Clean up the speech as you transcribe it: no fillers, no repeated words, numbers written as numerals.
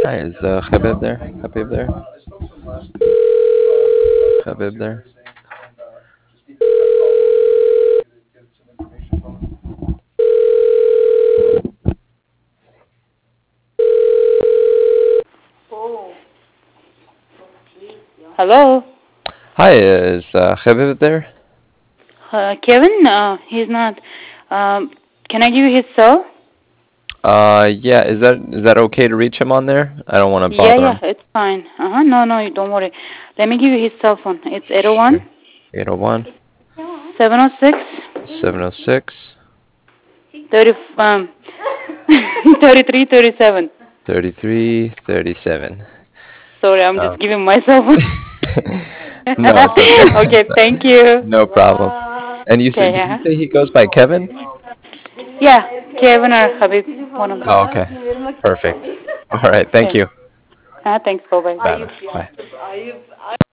Hi, is Habib there? Habib there? Habib there? Hello, Hi, is Habib there? Kevin. He's not. Um, can I give you his cell? Yeah, is that okay to reach him on there? I don't want to Yeah, bother yeah, him. it's fine. No, no, you don't worry. Let me give you his cell phone. It's Sure. 801 801 706 706 30 3337. 3337. Sorry, I'm just Um, giving my cell phone. no, it's okay. Okay, thank you. No problem. And you said, Okay, did you yeah. say he goes by Kevin? Yeah, Kevin or Habib, one of them. Oh, okay. Perfect. All right. Thank Okay. you. Thanks, bye bye. Bye bye. Bye.